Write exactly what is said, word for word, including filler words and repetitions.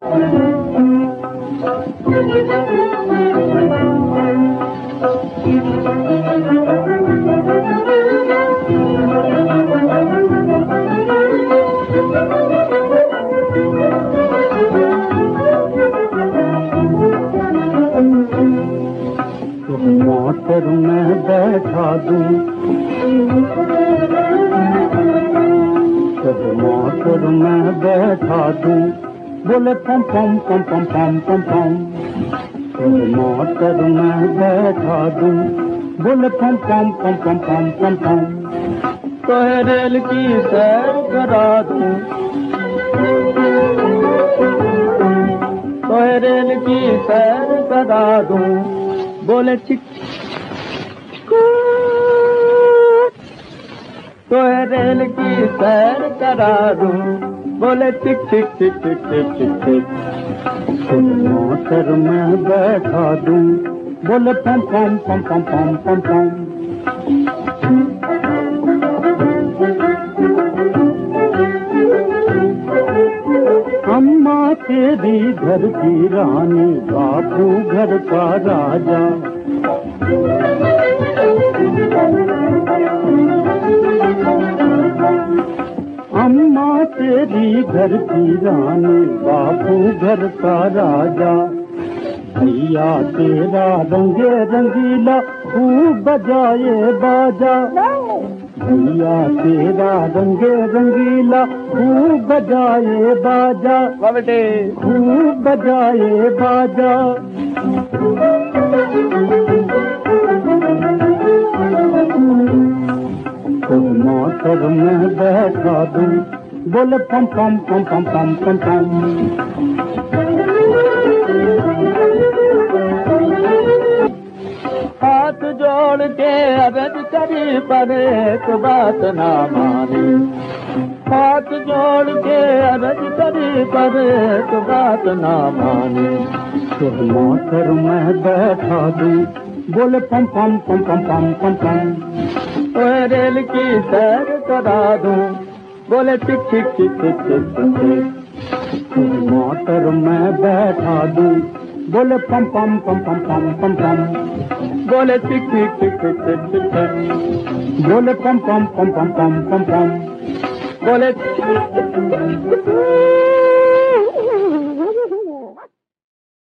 Motor में बैठा दूं, जब मोटर में बैठा दूं, बोले पम पम पम पम पम पम पम। जब मोटर में बैठा दूं, बोले पम पम पम पम पम पम पम। तो रेल की सैर करा दूं, तो रेल की सैर करा दूं, बोले चिक तो रेल की सैर करा दूं, बोले टिक टिक टिक टिक टिक टिक टिक। मोटर में बैठा दूं, बोले पम पम पम पम पम पम पम। अम्मा तेरी घर की रानी, बापू घर का राजा। अम्मा तेरी घर की रानी, बापू घर का राजा। भैया तेरा रंगे रंगीला, खूब बजाए बाजा। भैया तेरा रंगे रंगीला, खूब बजाए बाजा। खूब बजाए बाजा। तो मोटर में बैठा दूं, बोले पम पम पम पम पम पम पम। हाथ जोड़ के अरज करी पर एक बात ना मानी। हाथ जोड़ के अरज करी पर एक बात ना मानी। तो मोटर में बैठा दूं, बोले पम पम पम पम पम पम पम। तो रेल की सैर करा दूं, बोले टिक टिक टिक टिक टिक टिक। मोटर में बैठा दूं, बोले पम पम पम पम पम पम पम। बोले टिक टिक टिक टिक टिक टिक टिक। बोले पम पम पम पम पम पम पम। बोले